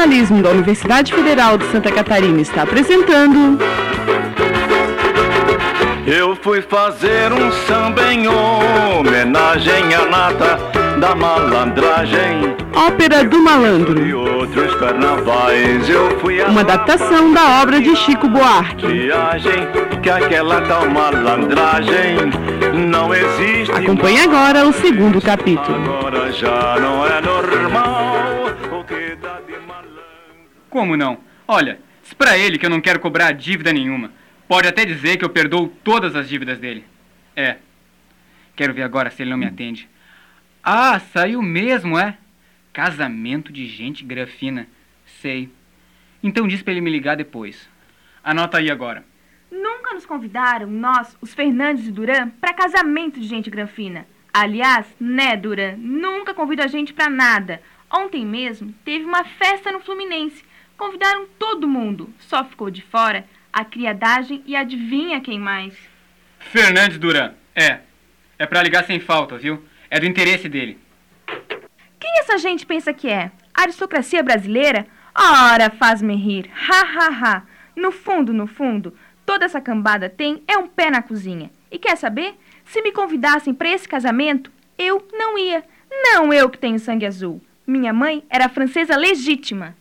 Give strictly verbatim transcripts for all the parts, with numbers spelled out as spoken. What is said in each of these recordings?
Jornalismo da Universidade Federal de Santa Catarina está apresentando... Eu fui fazer um samba em homenagem à nata da malandragem. Ópera do Malandro. E outros carnavais eu fui a... Uma adaptação da obra de Chico Buarque. Viagem que aquela tal malandragem não existe. Acompanhe agora o segundo capítulo. Agora já não é normal o que dá de malandro. Como não? Olha, diz pra ele que eu não quero cobrar dívida nenhuma. Pode até dizer que eu perdoo todas as dívidas dele. É. Quero ver agora se ele não me atende. Ah, saiu mesmo, é? Casamento de gente grafina. Sei. Então diz pra ele me ligar depois. Anota aí agora. Nunca nos convidaram, nós, os Fernandes e Duran, pra casamento de gente granfina. Aliás, né, Duran? Nunca convida a gente pra nada. Ontem mesmo teve uma festa no Fluminense. Convidaram todo mundo. Só ficou de fora a criadagem e adivinha quem mais? Fernandes Duran. É. É pra ligar sem falta, viu? É do interesse dele. Quem essa gente pensa que é? Aristocracia brasileira? Ora, faz-me rir. Ha, ha, ha. No fundo, no fundo, toda essa cambada tem é um pé na cozinha. E quer saber? Se me convidassem para esse casamento, eu não ia. Não eu que tenho sangue azul. Minha mãe era francesa legítima.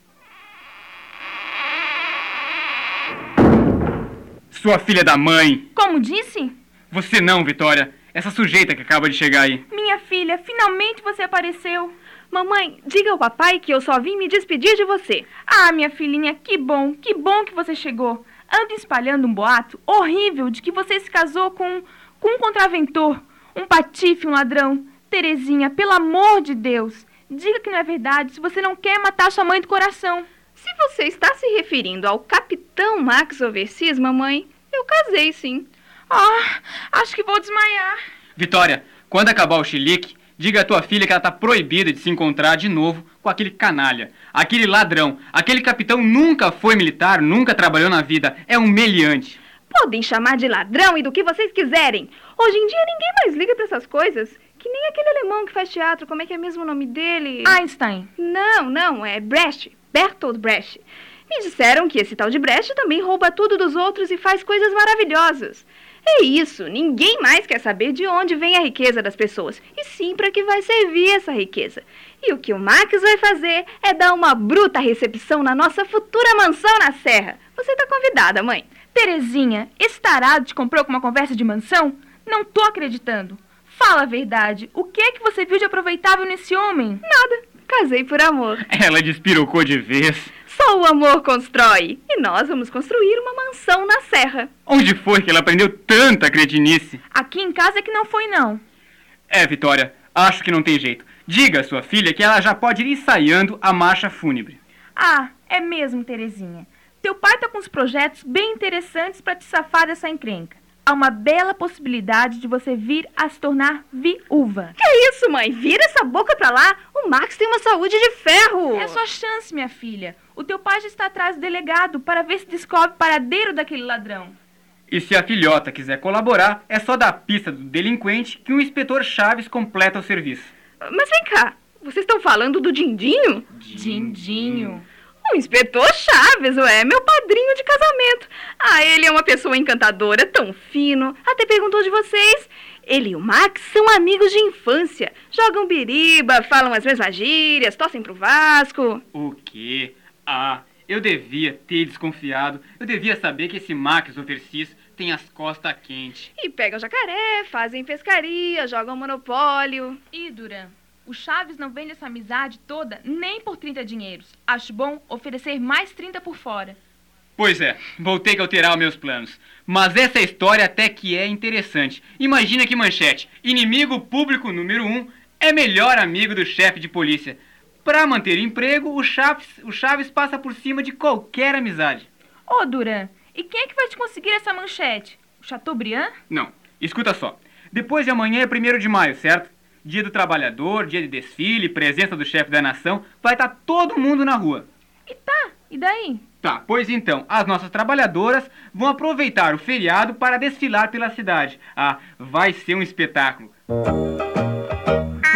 Sua filha da mãe. Como disse? Você não, Vitória. Essa sujeita que acaba de chegar aí. Minha filha, finalmente você apareceu. Mamãe, diga ao papai que eu só vim me despedir de você. Ah, minha filhinha, que bom, que bom que você chegou. Ando espalhando um boato horrível de que você se casou com, com um contraventor, um patife, um ladrão. Terezinha, pelo amor de Deus, diga que não é verdade se você não quer matar sua mãe do coração. Se você está se referindo ao Capitão Max Overseas, mamãe, eu casei sim. Ah, acho que vou desmaiar. Vitória, quando acabar o chilique, diga à tua filha que ela está proibida de se encontrar de novo com aquele canalha, aquele ladrão. Aquele capitão nunca foi militar, nunca trabalhou na vida. É um meliante. Podem chamar de ladrão e do que vocês quiserem. Hoje em dia ninguém mais liga para essas coisas. Que nem aquele alemão que faz teatro, como é que é mesmo o nome dele? Einstein. Não, não, é Brecht, Bertolt Brecht. Me disseram que esse tal de Brecht também rouba tudo dos outros e faz coisas maravilhosas. É isso, ninguém mais quer saber de onde vem a riqueza das pessoas, e sim para que vai servir essa riqueza. E o que o Max vai fazer é dar uma bruta recepção na nossa futura mansão na Serra. Você está convidada, mãe. Terezinha, esse tarado te comprou com uma conversa de mansão? Não tô acreditando. Fala a verdade, o que é que você viu de aproveitável nesse homem? Nada, casei por amor. Ela despirocou de vez. Só o amor constrói. E nós vamos construir uma mansão na Serra. Onde foi que ela aprendeu tanta cretinice? Aqui em casa é que não foi, não. É, Vitória, acho que não tem jeito. Diga à sua filha que ela já pode ir ensaiando a marcha fúnebre. Ah, é mesmo, Terezinha. Teu pai tá com uns projetos bem interessantes para te safar dessa encrenca. Há uma bela possibilidade de você vir a se tornar viúva. Que isso, mãe? Vira essa boca pra lá. O Max tem uma saúde de ferro. É sua chance, minha filha. O teu pai já está atrás do delegado para ver se descobre o paradeiro daquele ladrão. E se a filhota quiser colaborar, é só dar a pista do delinquente que o inspetor Chaves completa o serviço. Mas vem cá, vocês estão falando do Dindinho? Dindinho. O inspetor Chaves, ué, meu padrinho de casamento. Ah, ele é uma pessoa encantadora, tão fino. Até perguntou de vocês. Ele e o Max são amigos de infância. Jogam biriba, falam as mesmas gírias, torcem pro Vasco. O quê? Ah, eu devia ter desconfiado. Eu devia saber que esse Max Overseas tem as costas quentes. E pegam jacaré, fazem pescaria, jogam monopólio. E, Duran, o Chaves não vende essa amizade toda nem por trinta dinheiros. Acho bom oferecer mais trinta por fora. Pois é, vou ter que alterar os meus planos. Mas essa história até que é interessante. Imagina que manchete: inimigo público número um é melhor amigo do chefe de polícia. Para manter o emprego, o Chaves, o Chaves passa por cima de qualquer amizade. Ô, Duran, e quem é que vai te conseguir essa manchete? O Chateaubriand? Não, escuta só. Depois de amanhã é primeiro de maio, certo? Dia do trabalhador, dia de desfile, presença do chefe da nação. Vai estar todo mundo na rua. E tá, e daí? Tá, pois então, as nossas trabalhadoras vão aproveitar o feriado para desfilar pela cidade. Ah, vai ser um espetáculo.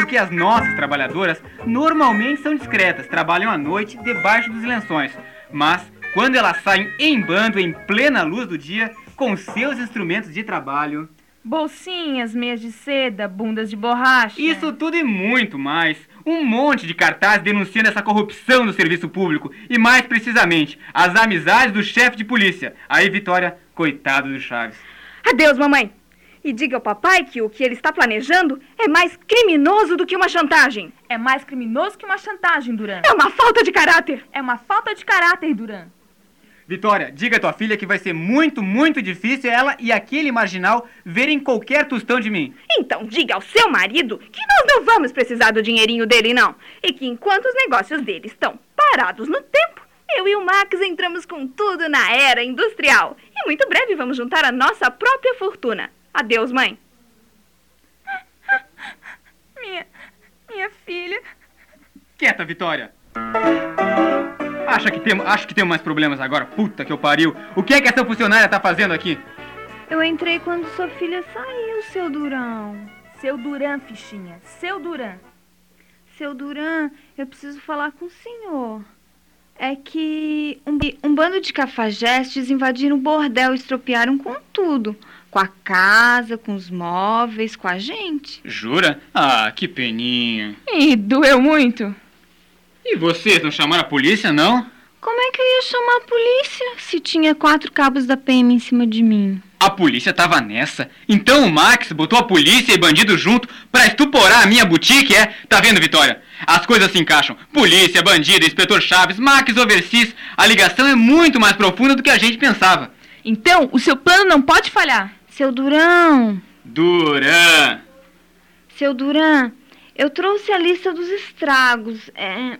porque as nossas trabalhadoras normalmente são discretas, trabalham à noite debaixo dos lençóis. Mas, quando elas saem em bando, em plena luz do dia, com seus instrumentos de trabalho... Bolsinhas, meias de seda, bundas de borracha... Isso tudo e muito mais. Um monte de cartazes denunciando essa corrupção do serviço público. E mais precisamente, as amizades do chefe de polícia. Aí, Vitória, coitado do Chaves. Adeus, mamãe. E diga ao papai que o que ele está planejando é mais criminoso do que uma chantagem. É mais criminoso que uma chantagem, Duran. É uma falta de caráter. É uma falta de caráter, Duran. Vitória, diga à tua filha que vai ser muito, muito difícil ela e aquele marginal verem qualquer tostão de mim. Então diga ao seu marido que nós não vamos precisar do dinheirinho dele, não. E que enquanto os negócios dele estão parados no tempo, eu e o Max entramos com tudo na era industrial. E muito breve vamos juntar a nossa própria fortuna. Adeus, mãe. Minha... minha filha... Quieta, Vitória. Acha que tem, acho que tem mais problemas agora? Puta que eu pariu. O que é que essa funcionária tá fazendo aqui? Eu entrei quando sua filha saiu, seu Durão. Seu Duran, fichinha. Seu Duran. Seu Duran, eu preciso falar com o senhor. É que um, um bando de cafajestes invadiram o bordel e estropiaram com tudo. Com a casa, com os móveis, com a gente. Jura? Ah, que peninha. E doeu muito? E vocês não chamaram a polícia, não? Como é que eu ia chamar a polícia se tinha quatro cabos da P M em cima de mim? A polícia tava nessa. Então o Max botou a polícia e bandido junto pra estuporar a minha boutique, é? Tá vendo, Vitória? As coisas se encaixam. Polícia, bandido, inspetor Chaves, Max Overseas. A ligação é muito mais profunda do que a gente pensava. Então, o seu plano não pode falhar. Seu Durão. Duran. Seu Duran, eu trouxe a lista dos estragos. É...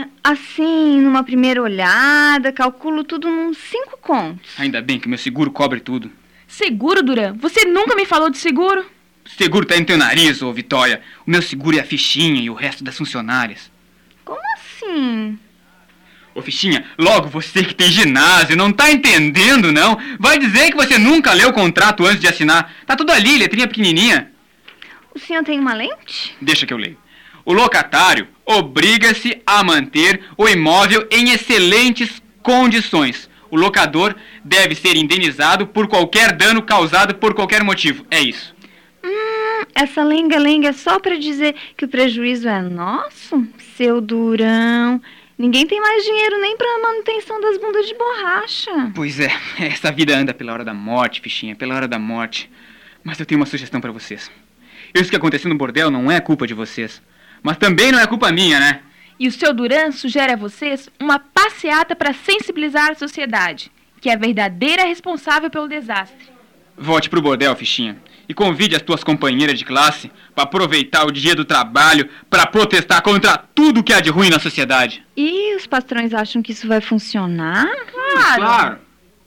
Assim, numa primeira olhada, calculo tudo uns cinco contos. Ainda bem que meu seguro cobre tudo. Seguro, Duran? Você nunca me falou de seguro? Seguro tá no teu nariz, ô Vitória. O meu seguro é a fichinha e o resto das funcionárias. Como assim? Ô fichinha, logo você que tem ginásio, não tá entendendo, não? Vai dizer que você nunca leu o contrato antes de assinar. Tá tudo ali, letrinha pequenininha. O senhor tem uma lente? Deixa que eu leio. O locatário obriga-se a manter o imóvel em excelentes condições. O locador deve ser indenizado por qualquer dano causado por qualquer motivo. É isso. Hum, essa lenga-lenga é só para dizer que o prejuízo é nosso? Seu Durão, ninguém tem mais dinheiro nem para a manutenção das bundas de borracha. Pois é, essa vida anda pela hora da morte, fichinha, pela hora da morte. Mas eu tenho uma sugestão para vocês. Isso que aconteceu no bordel não é culpa de vocês. Mas também não é culpa minha, né? E o seu Duran sugere a vocês uma passeata para sensibilizar a sociedade, que é a verdadeira responsável pelo desastre. Volte pro bordel, fichinha, e convide as tuas companheiras de classe para aproveitar o dia do trabalho para protestar contra tudo que há de ruim na sociedade. E os patrões acham que isso vai funcionar? Claro! Claro!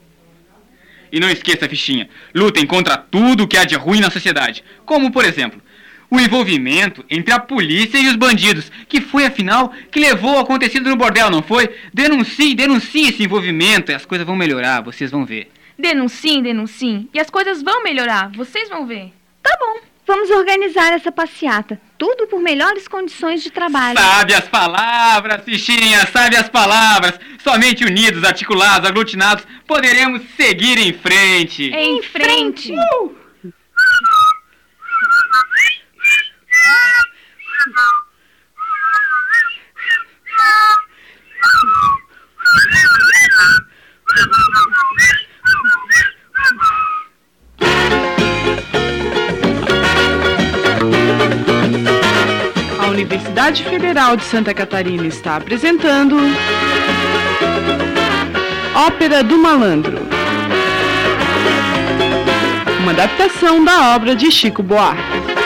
E não esqueça, fichinha, lutem contra tudo que há de ruim na sociedade, como, por exemplo, o envolvimento entre a polícia e os bandidos, que foi, afinal, que levou ao acontecido no bordel, não foi? Denuncie, denuncie esse envolvimento e as coisas vão melhorar, vocês vão ver. Denunciem, denunciem, e as coisas vão melhorar, vocês vão ver. Tá bom, vamos organizar essa passeata. Tudo por melhores condições de trabalho. Sabe as palavras, fichinha, sabe as palavras. Somente unidos, articulados, aglutinados, poderemos seguir em frente. Em frente! Uh! A Universidade Federal de Santa Catarina está apresentando Ópera do Malandro, uma adaptação da obra de Chico Buarque.